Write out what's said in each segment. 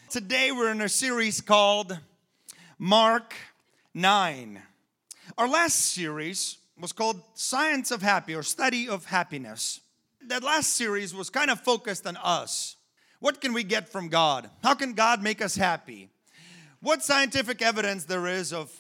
Today we're in a series called Mark 9. Our last series was called Science of Happy or Study of Happiness. That last series was kind of focused on us. What can we get from God? How can God make us happy? What scientific evidence there is of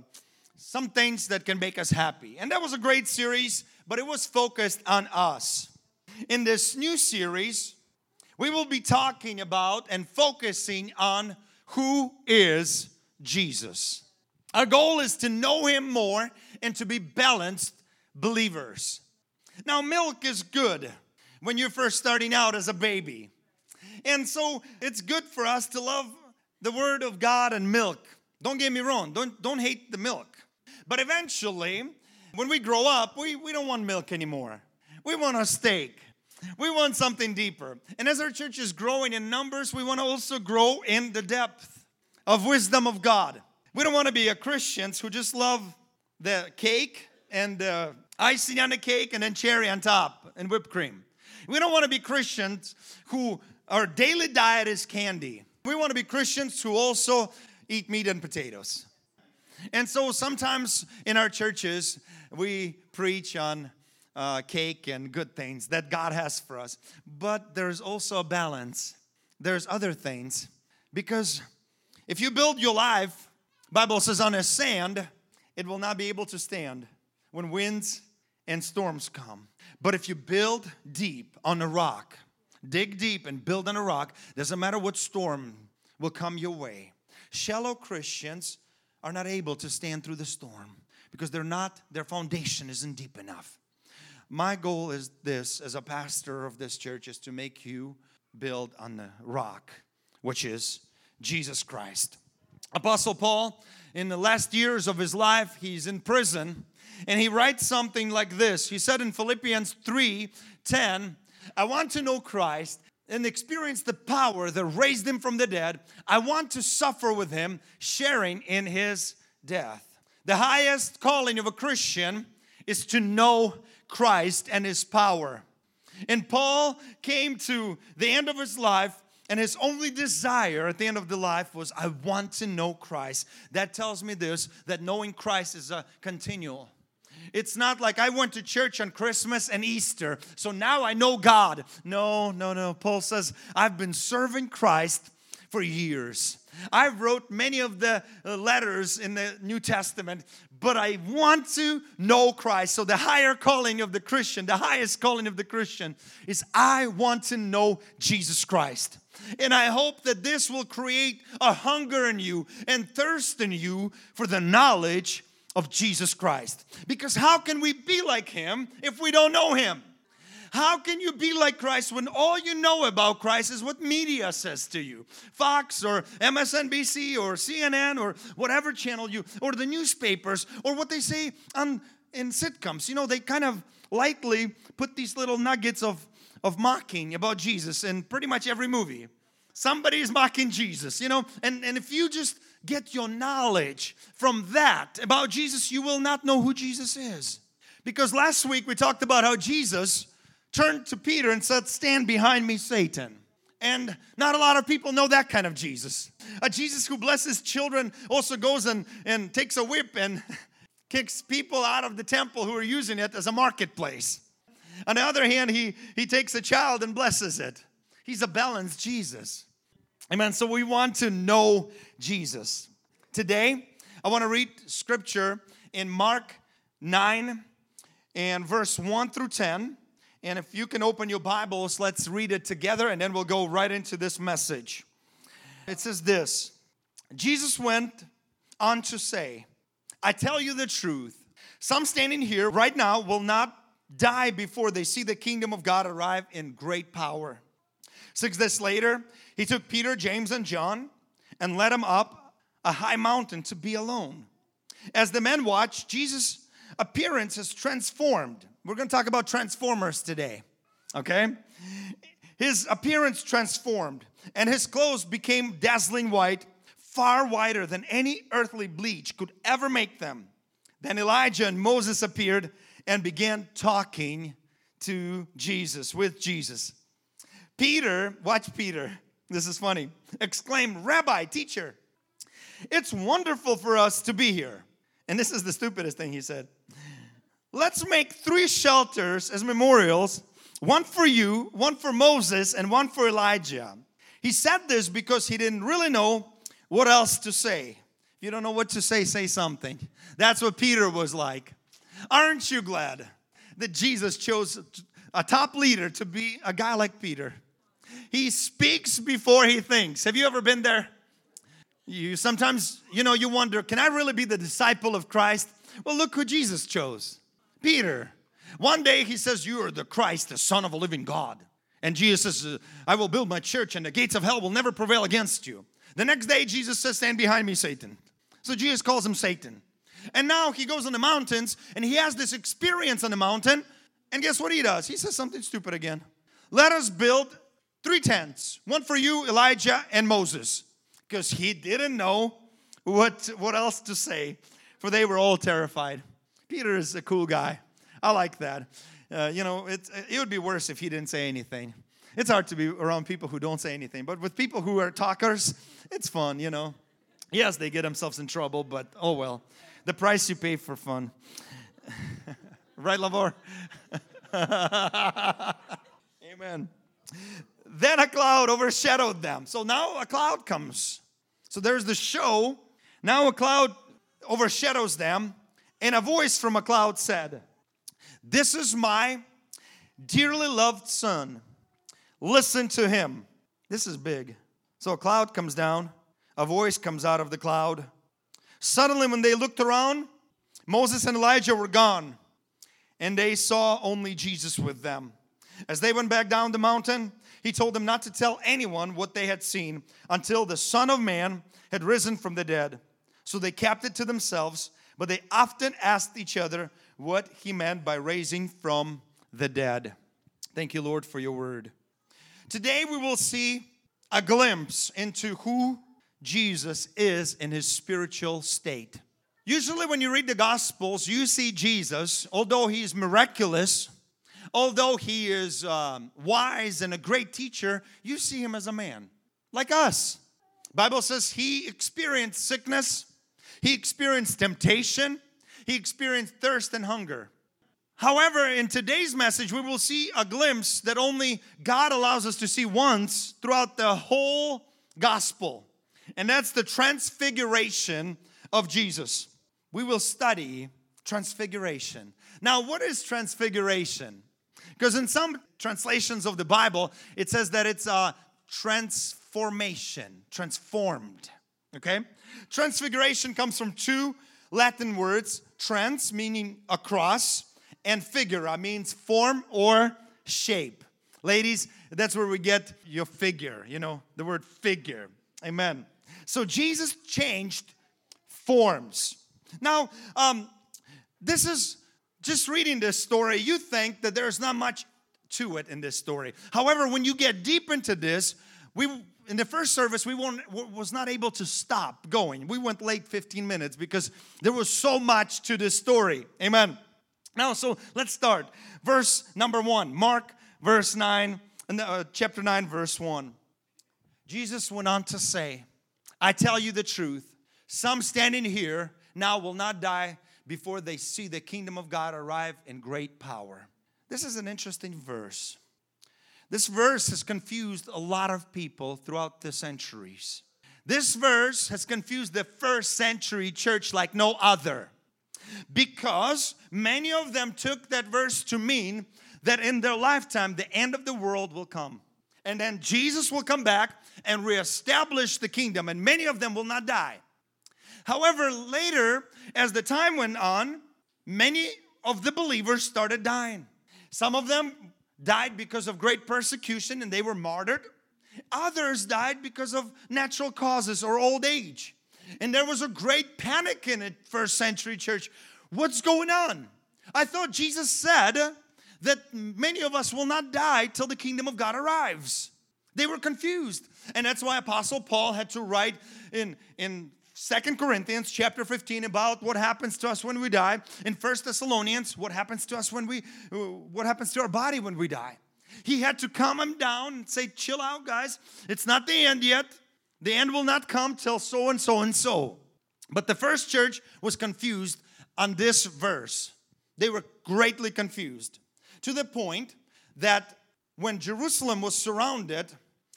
some things that can make us happy? And that was a great series, but it was focused on us. In this new series, we will be talking about and focusing on who is Jesus. Our goal is to know Him more and to be balanced believers. Now, milk is good when you're first starting out as a baby. And so it's good for us to love the Word of God and milk. Don't get me wrong, don't hate the milk. But eventually, when we grow up, we don't want milk anymore. We want a steak. We want something deeper. And as our church is growing in numbers, we want to also grow in the depth of wisdom of God. We don't want to be Christians who just love the cake and the icing on the cake and then cherry on top and whipped cream. We don't want to be Christians who our daily diet is candy. We want to be Christians who also eat meat and potatoes. And so sometimes in our churches, we preach on cake and good things that God has for us. But there's also a balance. There's other things. Because if you build your life, Bible says on a sand, it will not be able to stand when winds and storms come. But if you build deep on a rock, dig deep and build on a rock, doesn't matter what storm will come your way. Shallow Christians are not able to stand through the storm because their foundation isn't deep enough. My goal is this, as a pastor of this church, is to make you build on the rock, which is Jesus Christ. Apostle Paul, in the last years of his life, he's in prison, and he writes something like this. He said in Philippians 3:10, I want to know Christ and experience the power that raised Him from the dead. I want to suffer with Him, sharing in His death. The highest calling of a Christian is to know Christ and His power. And Paul came to the end of his life, and his only desire at the end of the life was, I want to know Christ. That tells me this, that knowing Christ is a continual. It's not like I went to church on Christmas and Easter, so now I know God. No. Paul says, I've been serving Christ for years. I wrote many of the letters in the New Testament, but I want to know Christ. So the higher calling of the Christian, the highest calling of the Christian is I want to know Jesus Christ. And I hope that this will create a hunger in you and thirst in you for the knowledge of Jesus Christ. Because how can we be like Him if we don't know Him? How can you be like Christ when all you know about Christ is what media says to you? Fox or MSNBC or CNN or whatever channel or the newspapers or what they say in sitcoms. You know, they kind of lightly put these little nuggets of mocking about Jesus in pretty much every movie. Somebody is mocking Jesus, you know. And if you just get your knowledge from that about Jesus, you will not know who Jesus is. Because last week we talked about how Jesus turned to Peter and said, stand behind me, Satan. And not a lot of people know that kind of Jesus. A Jesus who blesses children also goes and takes a whip and kicks people out of the temple who are using it as a marketplace. On the other hand, he takes a child and blesses it. He's a balanced Jesus. Amen. So we want to know Jesus. Today, I want to read scripture in Mark 9 and verse 1 through 10. And if you can open your Bibles, let's read it together and then we'll go right into this message. It says this, Jesus went on to say, I tell you the truth. Some standing here right now will not die before they see the kingdom of God arrive in great power. 6 days later, he took Peter, James, and John and led them up a high mountain to be alone. As the men watched, Jesus' appearance is transformed. We're going to talk about transformers today, okay? His appearance transformed, and his clothes became dazzling white, far whiter than any earthly bleach could ever make them. Then Elijah and Moses appeared and began talking to Jesus, with Jesus. Peter, watch Peter. This is funny. Exclaimed, Rabbi, teacher, it's wonderful for us to be here. And this is the stupidest thing he said. Let's make 3 shelters as memorials, one for you, one for Moses, and one for Elijah. He said this because he didn't really know what else to say. If you don't know what to say something. That's what Peter was like. Aren't you glad that Jesus chose a top leader to be a guy like Peter? He speaks before he thinks. Have you ever been there? You sometimes, you wonder, can I really be the disciple of Christ? Well, look who Jesus chose. Peter. One day he says, you are the Christ, the Son of a living God. And Jesus says, I will build my church and the gates of hell will never prevail against you. The next day Jesus says, stand behind me, Satan. So Jesus calls him Satan. And now he goes on the mountains and he has this experience on the mountain. And guess what he does? He says something stupid again. Let us build 3 tents. One for you, Elijah, and Moses. Because he didn't know what else to say. For they were all terrified. Peter is a cool guy. I like that. It would be worse if he didn't say anything. It's hard to be around people who don't say anything. But with people who are talkers, it's fun, Yes, they get themselves in trouble, but oh well. The price you pay for fun. Right, Lavor? Amen. Then a cloud overshadowed them. So now a cloud comes. So there's the show. Now a cloud overshadows them. And a voice from a cloud said, this is my dearly loved son. Listen to him. This is big. So a cloud comes down. A voice comes out of the cloud. Suddenly when they looked around, Moses and Elijah were gone. And they saw only Jesus with them. As they went back down the mountain, he told them not to tell anyone what they had seen until the Son of Man had risen from the dead. So they kept it to themselves, but they often asked each other what he meant by raising from the dead. Thank you, Lord, for your word. Today we will see a glimpse into who Jesus is in his spiritual state. Usually when you read the Gospels, you see Jesus, although he is miraculous, although he is wise and a great teacher, you see him as a man, like us. Bible says he experienced sickness, he experienced temptation, he experienced thirst and hunger. However, in today's message, we will see a glimpse that only God allows us to see once throughout the whole gospel. And that's the transfiguration of Jesus. We will study transfiguration. Now, what is transfiguration? Because in some translations of the Bible, it says that it's a transformation, transformed, okay? Transfiguration comes from 2 Latin words, trans, meaning across, and figura, means form or shape. Ladies, that's where we get your figure, the word figure. Amen. So Jesus changed forms. Now, this is just reading this story, you think that there's not much to it in this story. However, when you get deep into this, in the first service, we was not able to stop going. We went late 15 minutes because there was so much to this story. Amen. Now, so let's start. Verse number 1, Mark verse 9, chapter 9, verse 1. Jesus went on to say, I tell you the truth, some standing here now will not die before they see the kingdom of God arrive in great power. This is an interesting verse. This verse has confused a lot of people throughout the centuries. This verse has confused the first century church like no other, because many of them took that verse to mean that in their lifetime the end of the world will come. And then Jesus will come back and reestablish the kingdom, and many of them will not die. However, later, as the time went on, many of the believers started dying. Some of them died because of great persecution and they were martyred. Others died because of natural causes or old age. And there was a great panic in the first century church. What's going on? I thought Jesus said that many of us will not die till the kingdom of God arrives. They were confused. And that's why Apostle Paul had to write in 2 Corinthians chapter 15 about what happens to us when we die. In 1 Thessalonians, what happens to us what happens to our body when we die. He had to calm them down and say, chill out, guys. It's not the end yet. The end will not come till so and so and so. But the first church was confused on this verse. They were greatly confused to the point that when Jerusalem was surrounded,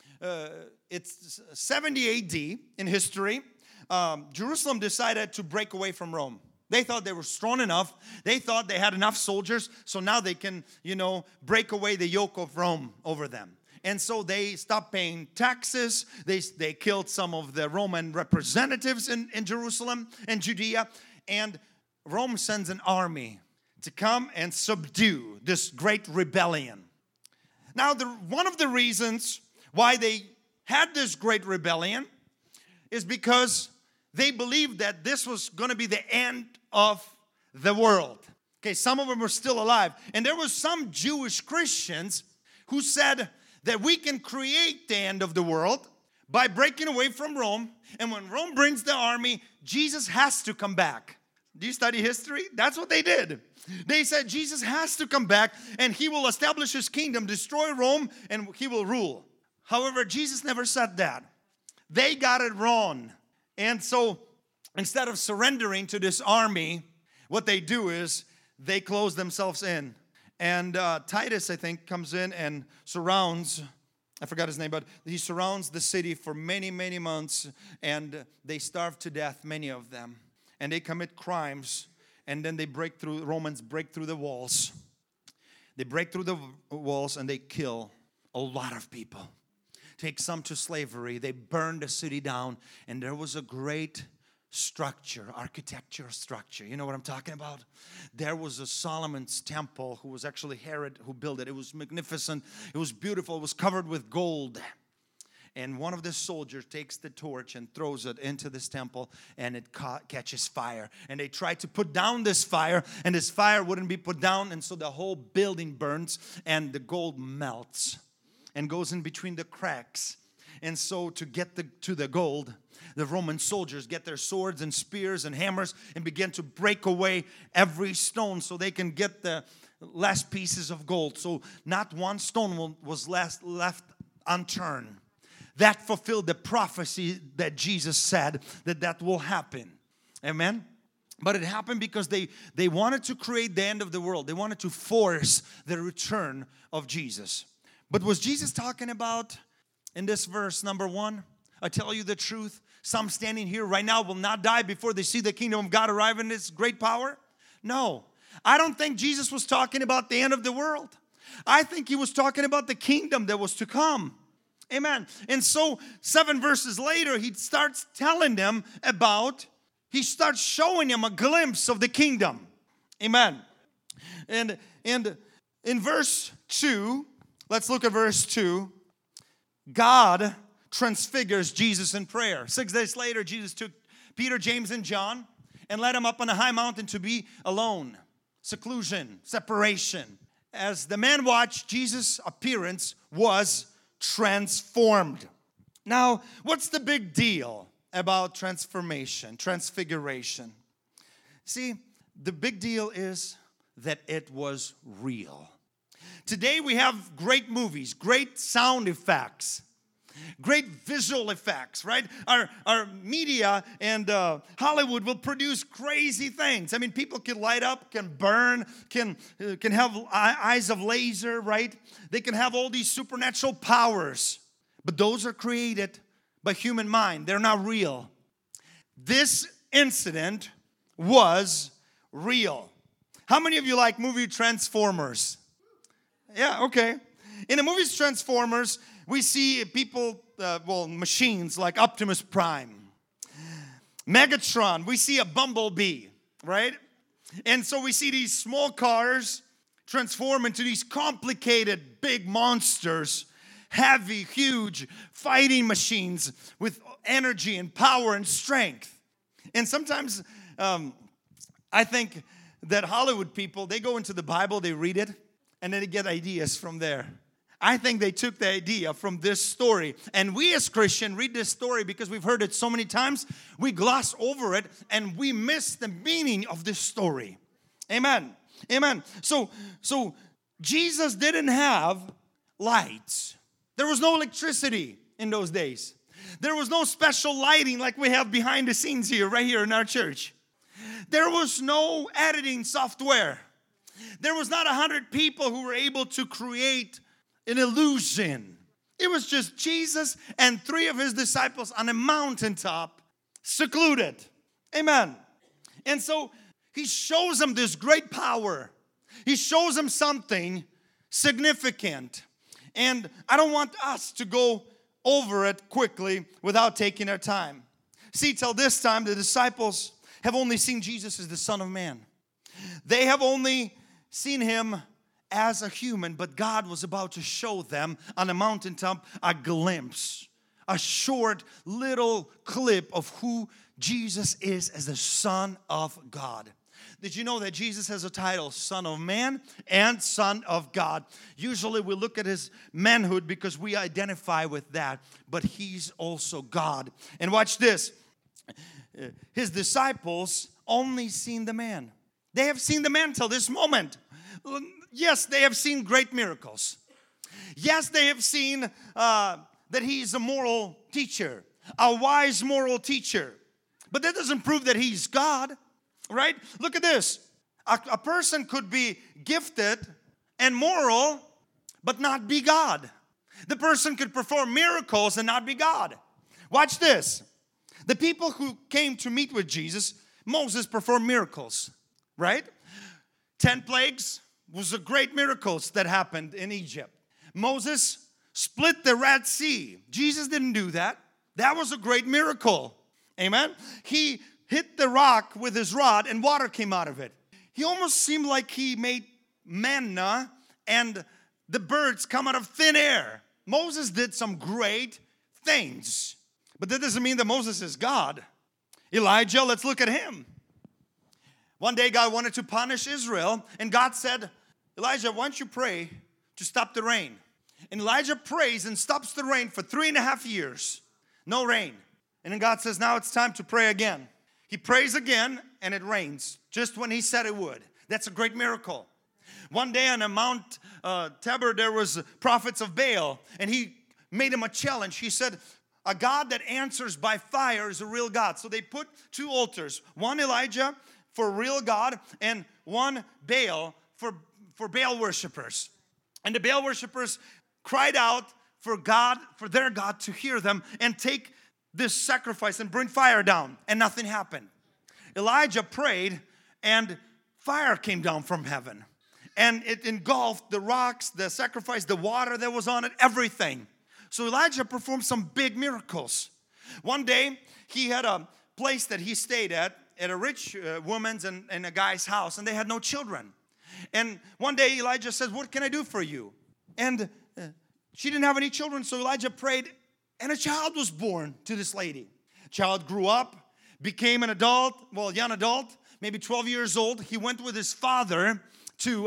it's 70 AD in history, Jerusalem decided to break away from Rome. They thought they were strong enough. They thought they had enough soldiers, so now they can, break away the yoke of Rome over them. And so they stopped paying taxes. They killed some of the Roman representatives in Jerusalem and Judea. And Rome sends an army to come and subdue this great rebellion. Now, one of the reasons why they had this great rebellion is because they believed that this was going to be the end of the world. Okay, some of them were still alive. And there were some Jewish Christians who said that we can create the end of the world by breaking away from Rome. And when Rome brings the army, Jesus has to come back. Do you study history? That's what they did. They said Jesus has to come back and he will establish his kingdom, destroy Rome, and he will rule. However, Jesus never said that. They got it wrong. And so instead of surrendering to this army, what they do is they close themselves in. And Titus, I think, comes in and surrounds, I forgot his name, but he surrounds the city for many, many months. And they starve to death, many of them. And they commit crimes. And then Romans break through the walls. They break through the walls and they kill a lot of people. Take some to slavery. They burned the city down. And there was a great architecture structure. You know what I'm talking about? There was a Solomon's temple who was actually Herod who built it. It was magnificent. It was beautiful. It was covered with gold. And one of the soldiers takes the torch and throws it into this temple and it catches fire. And they try to put down this fire and this fire wouldn't be put down. And so the whole building burns and the gold melts and goes in between the cracks. And so to get to the gold, the Roman soldiers get their swords and spears and hammers and begin to break away every stone so they can get the last pieces of gold. So not one stone was left unturned. That fulfilled the prophecy that Jesus said that will happen. Amen? But it happened because they wanted to create the end of the world. They wanted to force the return of Jesus. But was Jesus talking about in this verse, number 1, I tell you the truth, some standing here right now will not die before they see the kingdom of God arrive in its great power? No. I don't think Jesus was talking about the end of the world. I think he was talking about the kingdom that was to come. Amen. And so 7 verses later, he starts telling them he starts showing them a glimpse of the kingdom. Amen. And in verse 2, let's look at verse 2. God transfigures Jesus in prayer. 6 days later, Jesus took Peter, James, and John and led them up on a high mountain to be alone. Seclusion, separation. As the man watched, Jesus' appearance was transformed. Now, what's the big deal about transfiguration? See, the big deal is that it was real. Today we have great movies, great sound effects, great visual effects, right? Our media and Hollywood will produce crazy things. I mean, people can light up, can burn, can have eyes of laser, right? They can have all these supernatural powers. But those are created by human mind. They're not real. This incident was real. How many of you like movie Transformers? Yeah, okay. In the movie Transformers, we see people, machines like Optimus Prime, Megatron. We see a Bumblebee, right? And so we see these small cars transform into these complicated big monsters, heavy, huge fighting machines with energy and power and strength. And sometimes I think that Hollywood people, they go into the Bible, they read it, and then they get ideas from there. I think they took the idea from this story. And we as Christians read this story because we've heard it so many times. We gloss over it and we miss the meaning of this story. Amen. Amen. So Jesus didn't have lights. There was no electricity in those days. There was no special lighting like we have behind the scenes here, right here in our church. There was no editing software. There was not 100 people who were able to create an illusion. It was just Jesus and 3 of his disciples on a mountaintop, secluded. Amen. And so he shows them this great power. He shows them something significant. And I don't want us to go over it quickly without taking our time. See, till this time, the disciples have only seen Jesus as the Son of Man. They have only seen him as a human, but God was about to show them on a mountaintop a glimpse, a short little clip of who Jesus is as the Son of God. Did you know that Jesus has a title, Son of Man and Son of God? Usually we look at his manhood because we identify with that, but he's also God. And watch this. His disciples only seen the man. They have seen the man till this moment. Yes, they have seen great miracles. Yes, they have seen that he's a moral teacher, a wise moral teacher. But that doesn't prove that he's God, right? Look at this. A person could be gifted and moral, but not be God. The person could perform miracles and not be God. Watch this. The people who came to meet with Jesus, Moses performed miracles, right? 10 plagues was a great miracles that happened in Egypt. Moses split the Red Sea. Jesus didn't do that. That was a great miracle. Amen. He hit the rock with his rod and water came out of it. He almost seemed like he made manna and the birds come out of thin air. Moses did some great things. But that doesn't mean that Moses is God. Elijah, let's look at him. One day God wanted to punish Israel and God said, Elijah, why don't you pray to stop the rain? And Elijah prays and stops the rain for 3.5 years. No rain. And then God says, now it's time to pray again. He prays again and it rains just when he said it would. That's a great miracle. One day on a Mount Tabor, there was prophets of Baal and he made him a challenge. He said, a God that answers by fire is a real God. So they put 2 altars. One Elijah for real God and one Baal for Baal worshipers. And the Baal worshipers cried out for God, for their God to hear them and take this sacrifice and bring fire down. And nothing happened. Elijah prayed and fire came down from heaven. And it engulfed the rocks, the sacrifice, the water that was on it, everything. So Elijah performed some big miracles. One day, he had a place that he stayed at a rich woman's and a guy's house, and they had no children. And one day, Elijah says, what can I do for you? And she didn't have any children, so Elijah prayed, and a child was born to this lady. Child grew up, became an adult, well, young adult, maybe 12 years old. He went with his father to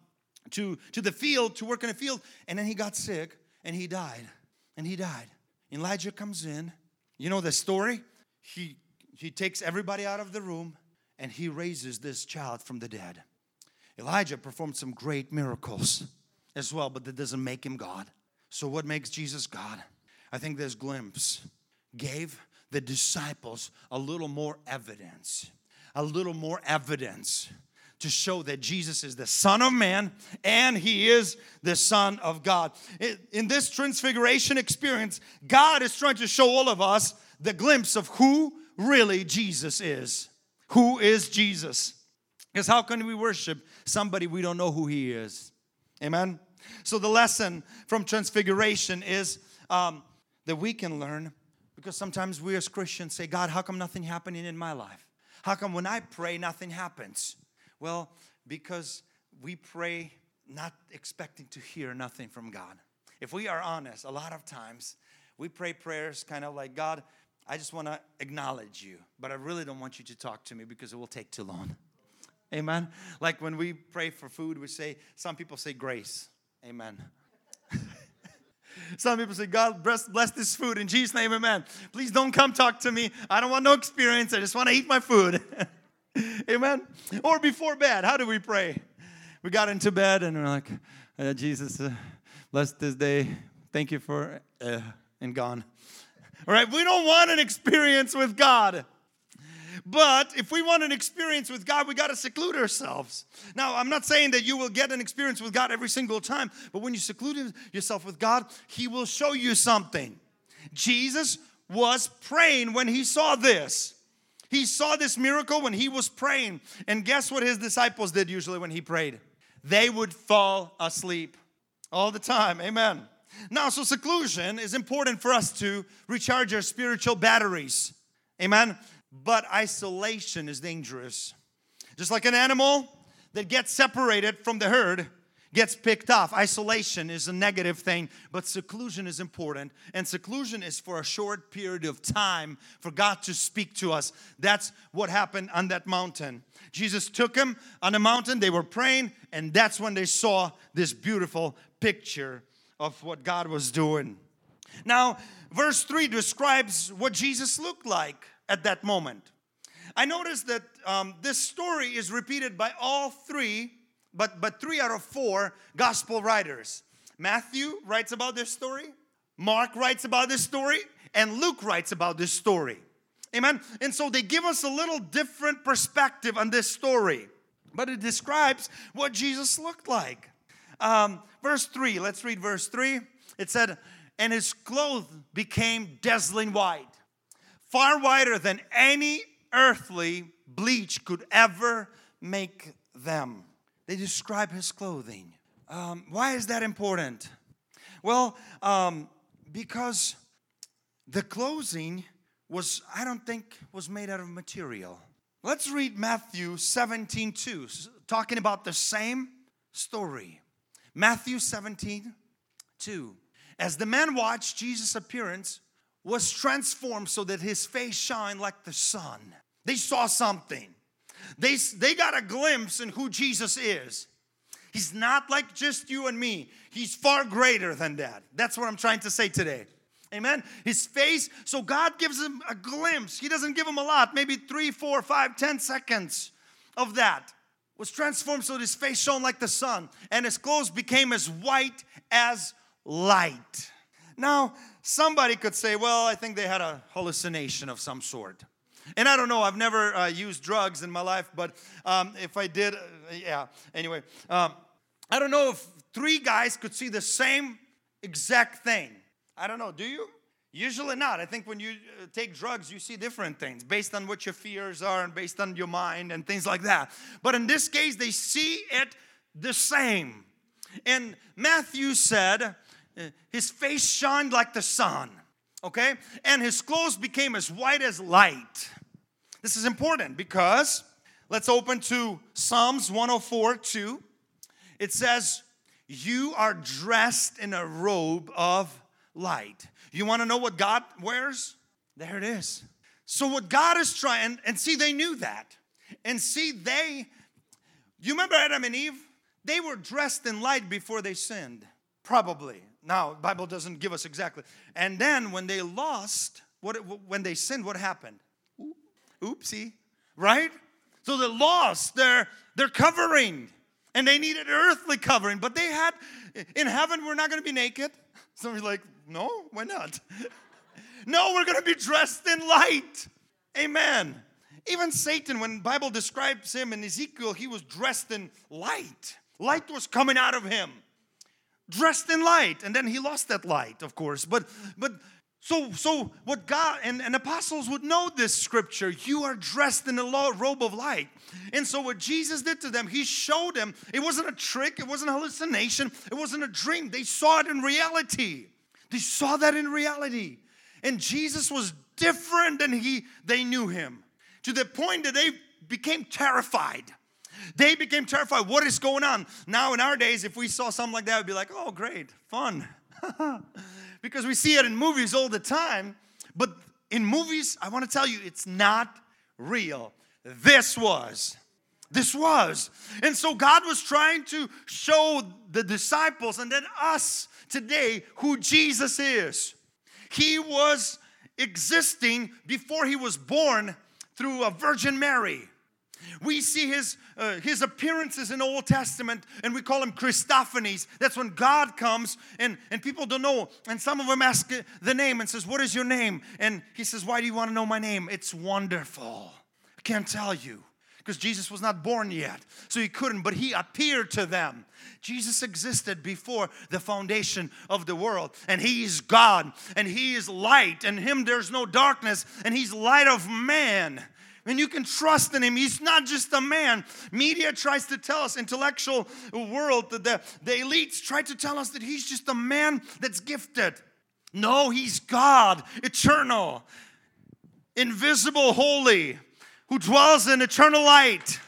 the field, to work in the field, and then he got sick, and he died. And he died. Elijah comes in. You know the story? He takes everybody out of the room and he raises this child from the dead. Elijah performed some great miracles as well, but that doesn't make him God. So what makes Jesus God? I think this glimpse gave the disciples a little more evidence. A little more evidence to show that Jesus is the Son of Man and he is the Son of God. In this transfiguration experience, God is trying to show all of us the glimpse of who really Jesus is. Who is Jesus? Because how can we worship somebody we don't know who he is? Amen? So the lesson from transfiguration is that we can learn, because sometimes we as Christians say, God, how come nothing happening in my life? How come when I pray, nothing happens? Well, because we pray not expecting to hear nothing from God. If we are honest, a lot of times we pray prayers kind of like, God, I just want to acknowledge you, but I really don't want you to talk to me because it will take too long. Amen? Like when we pray for food, we say, some people say grace. Amen. Some people say, God, bless this food in Jesus' name, amen. Please don't come talk to me. I don't want no experience. I just want to eat my food. Amen? Or before bed, how do we pray? We got into bed and we're like, Jesus, Bless this day. Thank you for, and gone. All right, we don't want an experience with God. But if we want an experience with God, we got to seclude ourselves. Now, I'm not saying that you will get an experience with God every single time, but when you seclude yourself with God, He will show you something. Jesus was praying when He saw this. He saw this miracle when He was praying. And guess what His disciples did usually when He prayed? They would fall asleep all the time. Amen. Now, so seclusion is important for us to recharge our spiritual batteries. Amen. But isolation is dangerous. Just like an animal that gets separated from the herd gets picked off. Isolation is a negative thing, but seclusion is important. And seclusion is for a short period of time for God to speak to us. That's what happened on that mountain. Jesus took them on the mountain. They were praying, and that's when they saw this beautiful picture of what God was doing. Now, verse 3 describes what Jesus looked like at that moment. I noticed that this story is repeated by all three, but 3 out of 4 gospel writers. Matthew writes about this story, Mark writes about this story, and Luke writes about this story. Amen? And so they give us a little different perspective on this story, but it describes what Jesus looked like. Verse 3, let's read verse 3. It said, and His clothes became dazzling white, far whiter than any earthly bleach could ever make them. They describe His clothing. Why is that important? Well, because the clothing I don't think was made out of material. Let's read Matthew 17:2, talking about the same story. Matthew 17:2. As the man watched, Jesus' appearance was transformed so that His face shined like the sun. They saw something. They got a glimpse in who Jesus is. He's not like just you and me. He's far greater than that. That's what I'm trying to say today. Amen. His face, so God gives him a glimpse. He doesn't give him a lot, maybe 3, 4, 5, 10 seconds of that. Was transformed so that His face shone like the sun, and His clothes became as white as light. Now, somebody could say, well, I think they had a hallucination of some sort. And I don't know, I've never used drugs in my life, but if I did, yeah. Anyway, I don't know if 3 guys could see the same exact thing. I don't know, do you? Usually not. I think when you take drugs, you see different things based on what your fears are and based on your mind and things like that. But in this case, they see it the same. And Matthew said, His face shined like the sun, okay? And His clothes became as white as light. This is important because, let's open to Psalms 104:2. It says, you are dressed in a robe of light. You want to know what God wears? There it is. So what God is trying, and see, they knew that. And see, you remember Adam and Eve? They were dressed in light before they sinned. Probably. Now, the Bible doesn't give us exactly. And then when they when they sinned, what happened? Oopsie. Right? So they lost their covering. And they needed earthly covering. But they had, in heaven, we're not going to be naked. Somebody's like, no, why not? No, we're going to be dressed in light. Amen. Even Satan, when the Bible describes him in Ezekiel, he was dressed in light. Light was coming out of him. Dressed in light. And then he lost that light, of course. But so what God and apostles would know this scripture. You are dressed in a robe of light. And so what Jesus did to them, He showed them. It wasn't a trick. It wasn't a hallucination. It wasn't a dream. They saw it in reality. They saw that in reality. And Jesus was different than they knew Him. To the point that they became terrified. They became terrified. What is going on? Now in our days, if we saw something like that, we'd be like, oh, great, fun. Because we see it in movies all the time. But in movies, I want to tell you, it's not real. This was. And so God was trying to show the disciples and then us today who Jesus is. He was existing before He was born through a Virgin Mary. We see his appearances in the Old Testament, and we call him Christophanies. That's when God comes, and people don't know. And some of them ask the name and says, what is your name? And he says, why do you want to know my name? It's wonderful. I can't tell you, because Jesus was not born yet, so he couldn't, but he appeared to them. Jesus existed before the foundation of the world, and he is God, and he is light, and in him there's no darkness, and he's light of man. And you can trust in him. He's not just a man. Media tries to tell us, intellectual world, the elites try to tell us that he's just a man that's gifted. No, he's God, eternal, invisible, holy, who dwells in eternal light.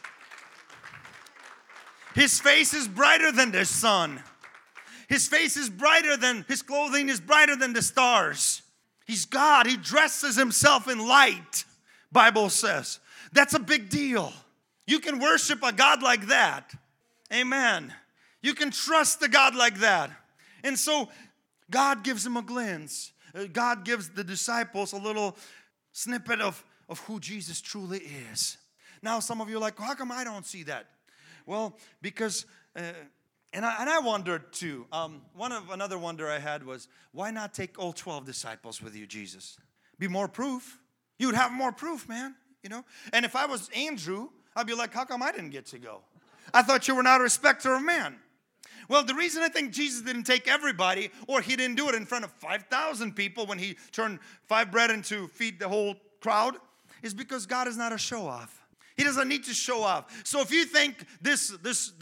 His face is brighter than the sun. His face is brighter than, his clothing is brighter than the stars. He's God. He dresses himself in light. Bible says. That's a big deal. You can worship a God like that. Amen. You can trust a God like that. And so God gives him a glimpse. God gives the disciples a little snippet of who Jesus truly is. Now some of you are like, how come I don't see that? Well, because, and I wondered too. Another wonder I had was, why not take all 12 disciples with you, Jesus? Be more proof. You would have more proof, man, you know. And if I was Andrew, I'd be like, how come I didn't get to go? I thought you were not a respecter of man. Well, the reason I think Jesus didn't take everybody, or he didn't do it in front of 5,000 people when he turned 5 bread into feed the whole crowd, is because God is not a show-off. He doesn't need to show off. So if you think this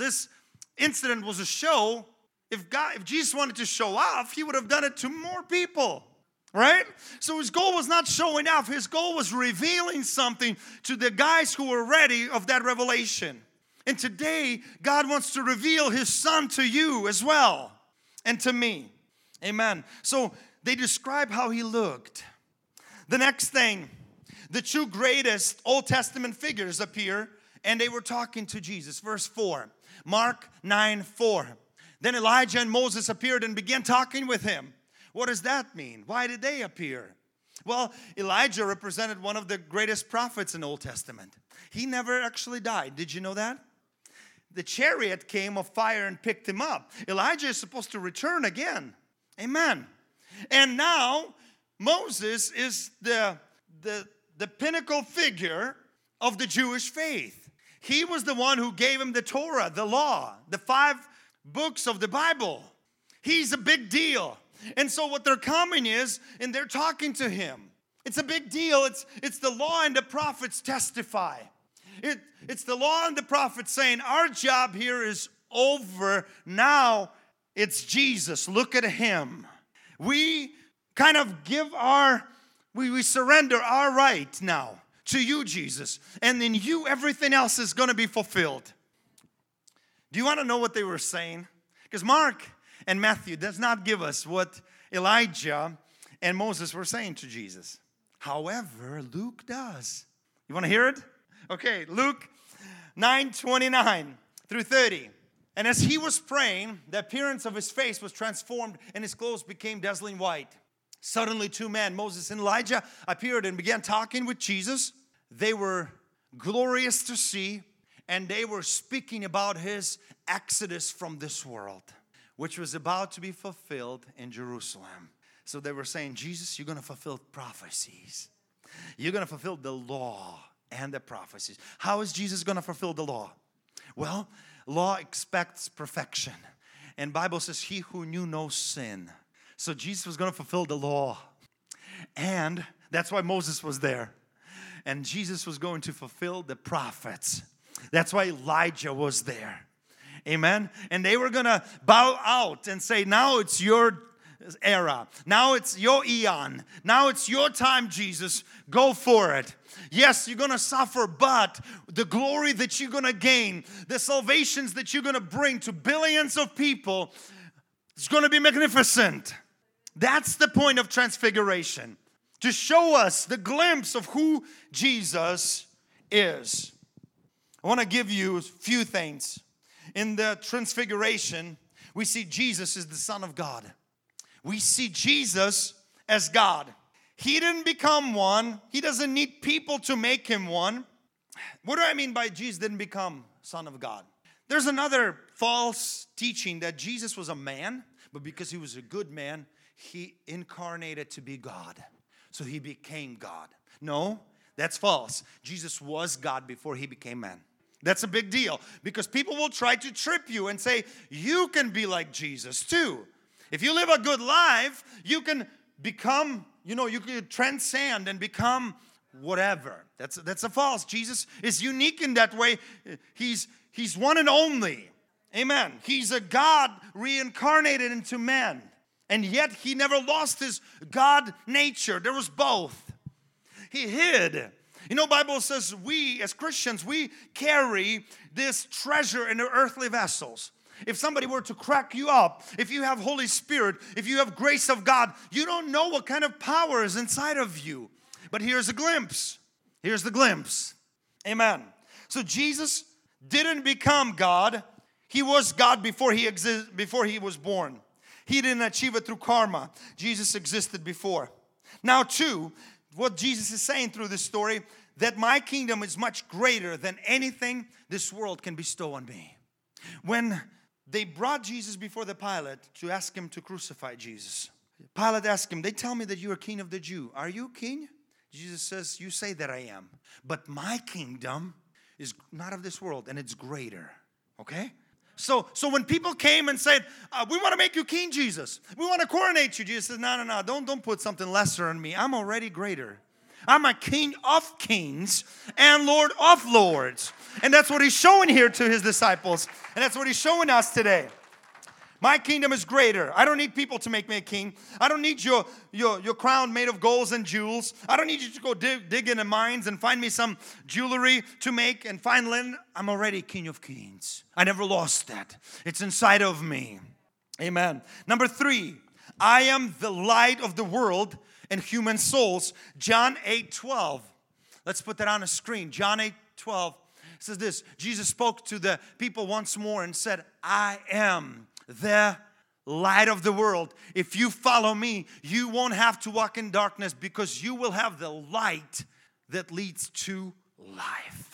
incident was a show, if Jesus wanted to show off, he would have done it to more people. Right? So his goal was not showing off. His goal was revealing something to the guys who were ready of that revelation. And today, God wants to reveal his son to you as well. And to me. Amen. So they describe how he looked. The next thing, the 2 greatest Old Testament figures appear, and they were talking to Jesus. Verse 4. Mark 9:4. Then Elijah and Moses appeared and began talking with him. What does that mean? Why did they appear? Well, Elijah represented one of the greatest prophets in the Old Testament. He never actually died. Did you know that? The chariot came of fire and picked him up. Elijah is supposed to return again. Amen. And now Moses is the pinnacle figure of the Jewish faith. He was the one who gave him the Torah, the law, the 5 books of the Bible. He's a big deal. And so what they're coming is, and they're talking to him. It's a big deal. It's the law and the prophets testify. It's the law and the prophets saying, our job here is over. Now it's Jesus. Look at him. We kind of give we surrender our right now to you, Jesus. And in you, everything else is going to be fulfilled. Do you want to know what they were saying? Because Mark and Matthew does not give us what Elijah and Moses were saying to Jesus. However, Luke does. You want to hear it? Okay, Luke 9:29 through 30. And as he was praying, the appearance of his face was transformed and his clothes became dazzling white. Suddenly 2 men, Moses and Elijah, appeared and began talking with Jesus. They were glorious to see, and they were speaking about his exodus from this world, which was about to be fulfilled in Jerusalem. So they were saying, Jesus, you're going to fulfill prophecies. You're going to fulfill the law and the prophecies. How is Jesus going to fulfill the law? Well, law expects perfection. And Bible says, he who knew no sin. So Jesus was going to fulfill the law. And that's why Moses was there. And Jesus was going to fulfill the prophets. That's why Elijah was there. Amen. And they were going to bow out and say, now it's your era. Now it's your eon. Now it's your time, Jesus. Go for it. Yes, you're going to suffer, but the glory that you're going to gain, the salvations that you're going to bring to billions of people, it's going to be magnificent. That's the point of transfiguration, to show us the glimpse of who Jesus is. I want to give you a few things. In the transfiguration, we see Jesus as the Son of God. We see Jesus as God. He didn't become one. He doesn't need people to make him one. What do I mean by Jesus didn't become Son of God? There's another false teaching that Jesus was a man, but because he was a good man, he incarnated to be God. So he became God. No, that's false. Jesus was God before he became man. That's a big deal because people will try to trip you and say, you can be like Jesus too. If you live a good life, you can become, you can transcend and become whatever. That's a false. Jesus is unique in that way. He's one and only. Amen. He's a God reincarnated into man. And yet he never lost his God nature. There was both. He hid. Bible says we as Christians, we carry this treasure in the earthly vessels. If somebody were to crack you up, if you have Holy Spirit, if you have grace of God, you don't know what kind of power is inside of you. But here's a glimpse. Here's the glimpse. Amen. So Jesus didn't become God. He was God before he was born. He didn't achieve it through karma. Jesus existed before. Now, too, what Jesus is saying through this story, that my kingdom is much greater than anything this world can bestow on me. When they brought Jesus before the Pilate to ask him to crucify Jesus, Pilate asked him, they tell me that you are king of the Jews. Are you king? Jesus says, you say that I am. But my kingdom is not of this world and it's greater. Okay? So when people came and said, we want to make you king, Jesus. We want to coronate you. Jesus says, no. Don't put something lesser on me. I'm already greater. I'm a king of kings and Lord of lords. And that's what he's showing here to his disciples. And that's what he's showing us today. My kingdom is greater. I don't need people to make me a king. I don't need your crown made of golds and jewels. I don't need you to go dig in the mines and find me some jewelry to make and fine linen. I'm already King of Kings. I never lost that. It's inside of me. Amen. Number 3, I am the light of the world and human souls. John 8:12. Let's put that on a screen. John 8:12 says this. Jesus spoke to the people once more and said, I am the light of the world. If you follow me, you won't have to walk in darkness because you will have the light that leads to life.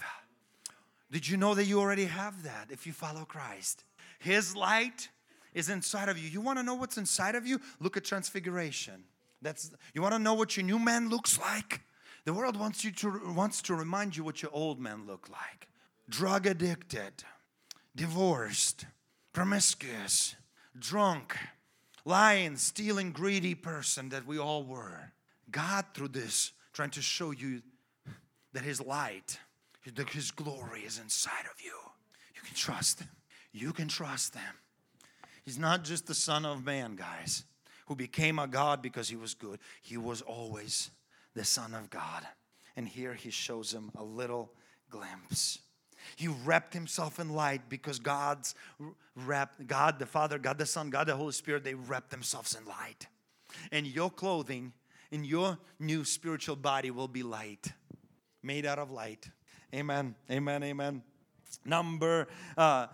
Did you know that you already have that if you follow Christ? His light is inside of you. You want to know what's inside of you? Look at Transfiguration. You want to know what your new man looks like? The world wants to remind you what your old man looked like. Drug addicted, divorced, promiscuous, drunk, lying, stealing, greedy person that we all were. God, through this, trying to show you that His light, His glory is inside of you. You can trust Him. You can trust Him. He's not just the Son of Man, guys, who became a God because He was good. He was always the Son of God. And here He shows him a little glimpse. He wrapped Himself in light because God the Father, God the Son, God the Holy Spirit, they wrapped themselves in light. And your clothing in your new spiritual body will be light, made out of light. Amen, amen, amen. Number 1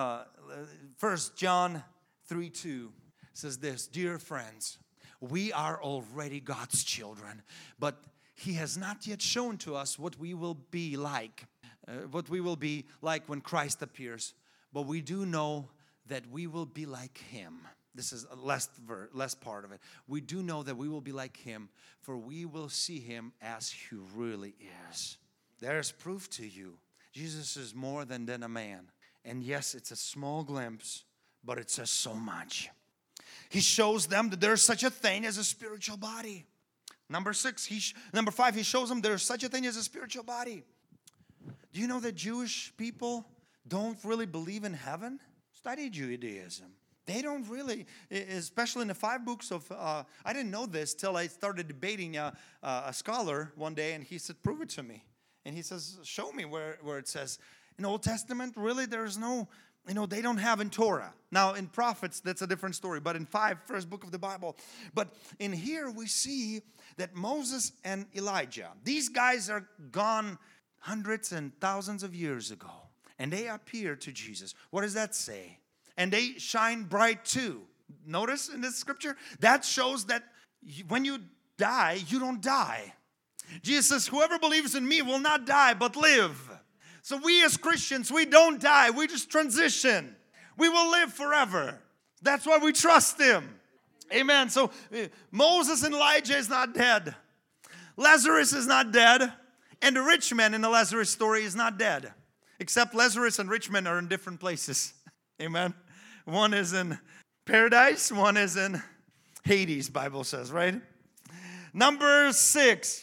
John 3:2 says this, dear friends, we are already God's children, but He has not yet shown to us what we will be like. When Christ appears. But we do know that we will be like Him. This is a last part of it. We do know that we will be like Him, for we will see Him as He really is. There's proof to you. Jesus is more than a man. And yes, it's a small glimpse, but it says so much. He shows them that there's such a thing as a spiritual body. Number 5, He shows them there's such a thing as a spiritual body. Do you know that Jewish people don't really believe in heaven? Study Judaism. They don't really, especially in the 5 books of, I didn't know this till I started debating a scholar one day, and he said, prove it to me. And he says, show me where it says. In the Old Testament, really, there's no, they don't have in Torah. Now, in Prophets, that's a different story, but in first book of the Bible. But in here, we see that Moses and Elijah, these guys are gone hundreds and thousands of years ago. And they appear to Jesus. What does that say? And they shine bright too. Notice in this scripture, that shows that when you die, you don't die. Jesus says, whoever believes in me will not die, but live. So we as Christians, we don't die. We just transition. We will live forever. That's why we trust Him. Amen. So Moses and Elijah is not dead. Lazarus is not dead. And the rich man in the Lazarus story is not dead. Except Lazarus and rich men are in different places. Amen. One is in paradise. One is in Hades, Bible says, right? Number 6.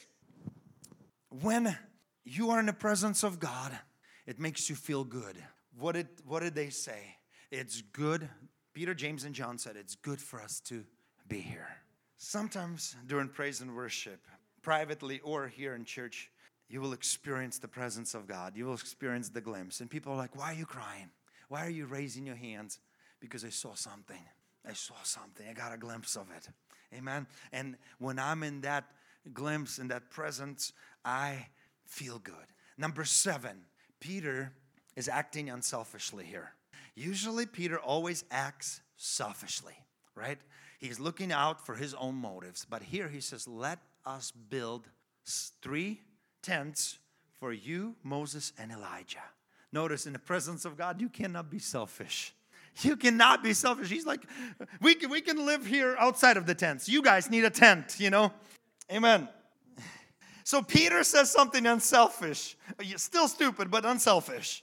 When you are in the presence of God, it makes you feel good. What did they say? It's good. Peter, James, and John said it's good for us to be here. Sometimes during praise and worship, privately or here in church, you will experience the presence of God. You will experience the glimpse. And people are like, why are you crying? Why are you raising your hands? Because I saw something. I saw something. I got a glimpse of it. Amen. And when I'm in that glimpse, in that presence, I feel good. Number 7, Peter is acting unselfishly here. Usually Peter always acts selfishly, right? He's looking out for his own motives. But here he says, let us build 3 tents for you, Moses, and Elijah. Notice, in the presence of God, you cannot be selfish. You cannot be selfish. He's like, we can live here outside of the tents. You guys need a tent, you know. Amen. So Peter says something unselfish. Still stupid, but unselfish.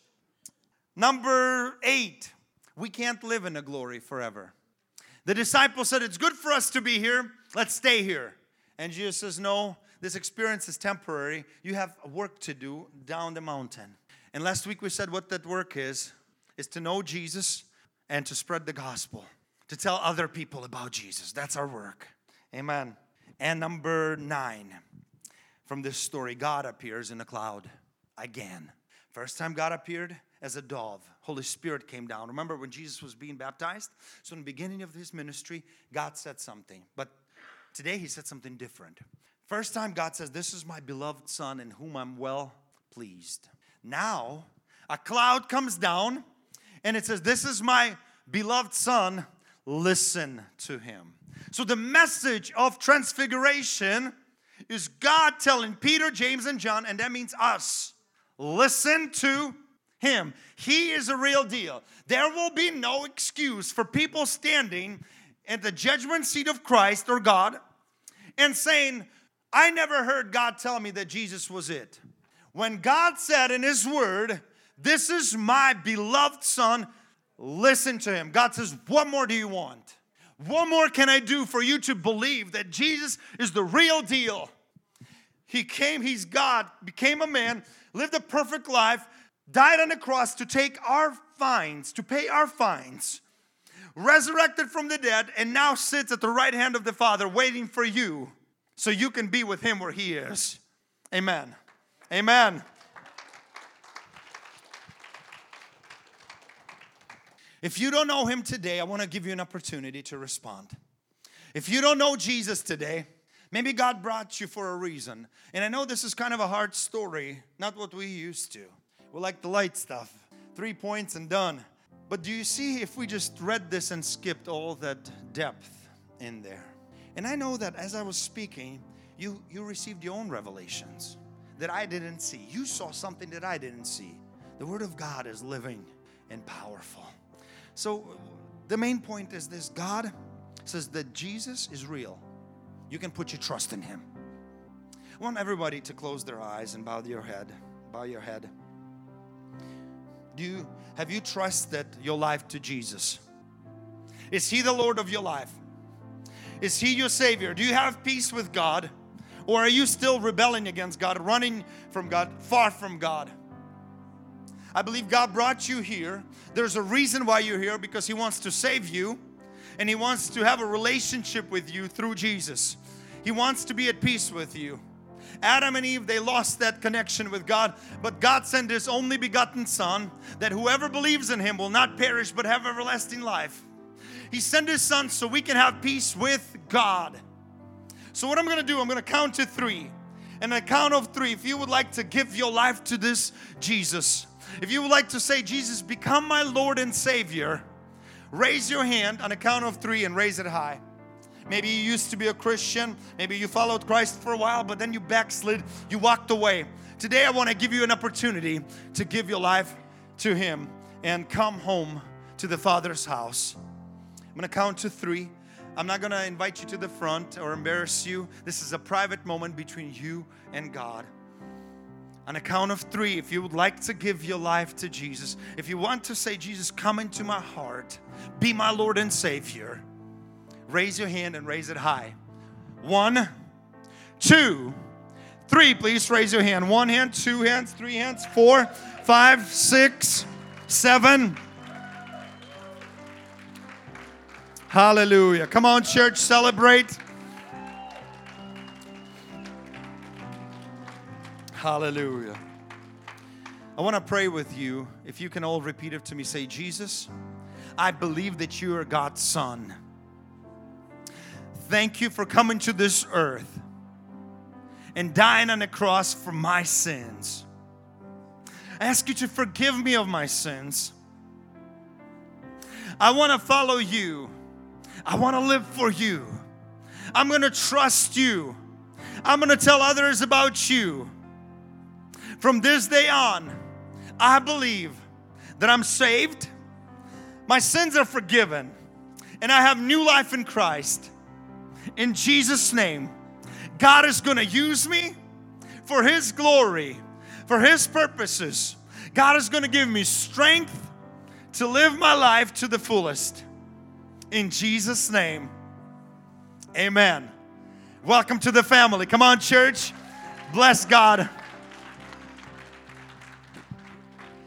Number 8, we can't live in a glory forever. The disciples said, it's good for us to be here. Let's stay here. And Jesus says, no, this experience is temporary. You have work to do down the mountain. And last week we said what that work is to know Jesus and to spread the gospel, to tell other people about Jesus. That's our work. Amen. And number 9, from this story, God appears in a cloud again. First time God appeared as a dove. Holy Spirit came down. Remember when Jesus was being baptized? So in the beginning of his ministry, God said something. But today he said something different. First time God says, this is my beloved Son in whom I'm well pleased. Now, a cloud comes down and it says, this is my beloved Son, listen to him. So the message of transfiguration is God telling Peter, James, and John, and that means us, listen to him. He is a real deal. There will be no excuse for people standing at the judgment seat of Christ or God and saying, I never heard God tell me that Jesus was it. When God said in his word, this is my beloved Son, listen to him. God says, what more do you want? What more can I do for you to believe that Jesus is the real deal? He came, he's God, became a man, lived a perfect life, died on the cross to take our fines, to pay our fines, resurrected from the dead, and now sits at the right hand of the Father waiting for you so you can be with him where he is. Amen. Amen. If you don't know him today, I want to give you an opportunity to respond. If you don't know Jesus today, maybe God brought you for a reason. And I know this is kind of a hard story, not what we used to. We like the light stuff. 3 points and done. But do you see if we just read this and skipped all that depth in there? And I know that as I was speaking, you received your own revelations that I didn't see. You saw something that I didn't see. The Word of God is living and powerful. So the main point is this. God says that Jesus is real. You can put your trust in him. I want everybody to close their eyes and bow your head. Bow your head. Have you trusted your life to Jesus? Is he the Lord of your life? Is he your Savior? Do you have peace with God? Or are you still rebelling against God, running from God, far from God? I believe God brought you here. There's a reason why you're here, because he wants to save you. And he wants to have a relationship with you through Jesus. He wants to be at peace with you. Adam and Eve, they lost that connection with God. But God sent his only begotten Son, that whoever believes in him will not perish but have everlasting life. He sent his Son so we can have peace with God. So what I'm going to do, I'm going to count to 3. And at the count of 3, if you would like to give your life to this Jesus, if you would like to say, Jesus, become my Lord and Savior, raise your hand on a count of 3 and raise it high. Maybe you used to be a Christian. Maybe you followed Christ for a while, but then you backslid. You walked away. Today I want to give you an opportunity to give your life to Him and come home to the Father's house. I'm going to count to 3. I'm not going to invite you to the front or embarrass you. This is a private moment between you and God. On a count of 3, if you would like to give your life to Jesus, if you want to say, Jesus, come into my heart, be my Lord and Savior, raise your hand and raise it high. 1, 2, 3. Please raise your hand. 1 hand, 2 hands, 3 hands, 4, 5, 6, 7. Hallelujah. Come on, church, celebrate. Hallelujah. I want to pray with you. If you can all repeat it to me, say, Jesus, I believe that you are God's Son. Thank you for coming to this earth and dying on the cross for my sins. I ask you to forgive me of my sins. I want to follow you. I want to live for you. I'm going to trust you. I'm going to tell others about you. From this day on, I believe that I'm saved, my sins are forgiven, and I have new life in Christ. In Jesus' name, God is going to use me for His glory, for His purposes. God is going to give me strength to live my life to the fullest. In Jesus' name, amen. Welcome to the family. Come on, church. Bless God.